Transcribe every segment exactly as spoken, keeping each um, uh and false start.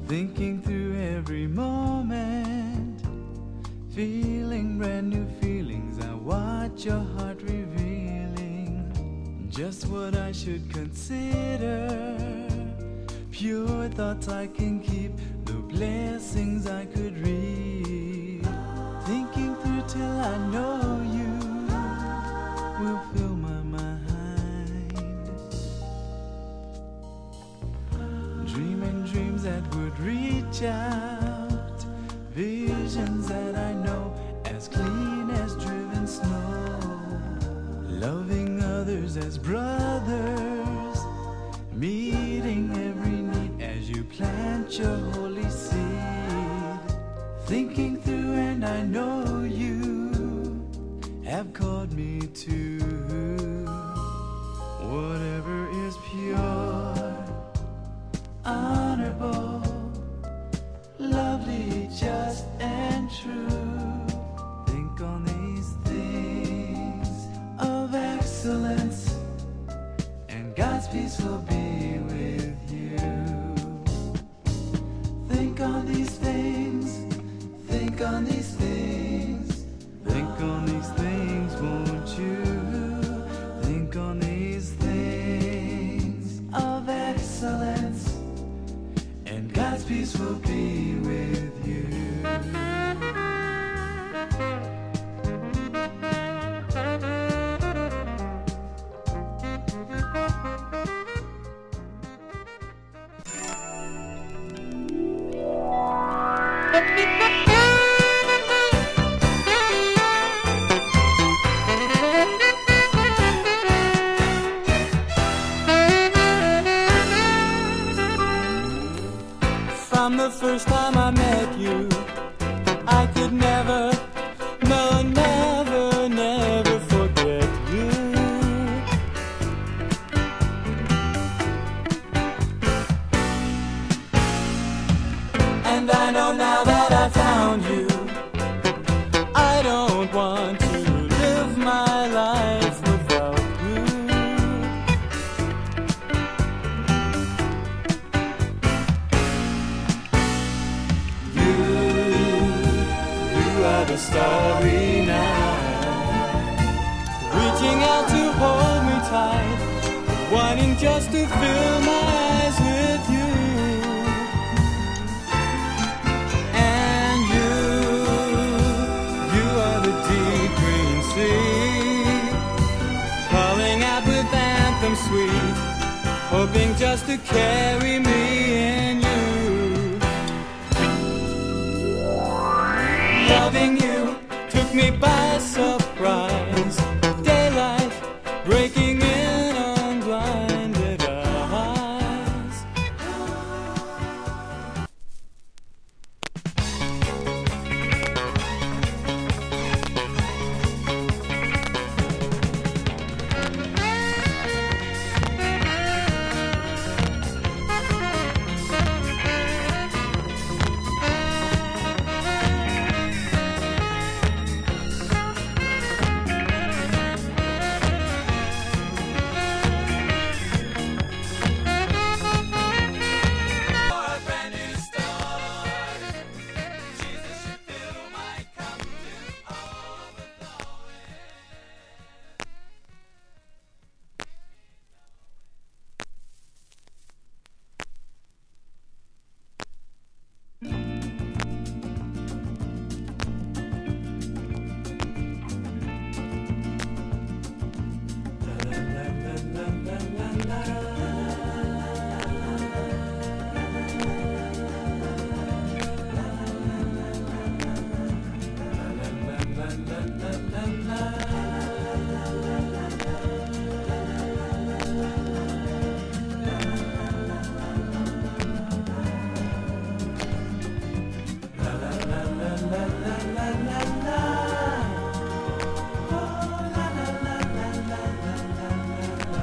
thinking through every moment, feeling brand new feelings. I watch your heart revealing just what I should consider. Pure thoughts I can keep, the blessings I could read. Thinking through till I know you will fill my mind. Dreaming dreams that would reach out, visions that I know as clean as driven snow. Loving others as brothers, meeting every need as you plant your holy seed. Thinking through and I know you have called me to whatever is pure, honorable, lovely, just and true. Think on these things of excellence, and God's peace will be with you. Think on these things, think on these things, think on these things, won't you? Think on these things of excellence, and God's peace will be with you. From the first time I met you, I could never, no, never, never forget you. And I know now that I found you, I don't want to live my life without you. The starry night, reaching out to hold me tight, wanting just to fill my eyes with you. And you, you are the deep green sea, calling out with anthems sweet, hoping just to carry me in you. Loving you took me by surprise. Daylight breaking in on blinded eyes.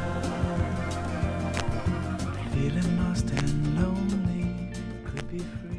Feeling lost and lonely, could be free.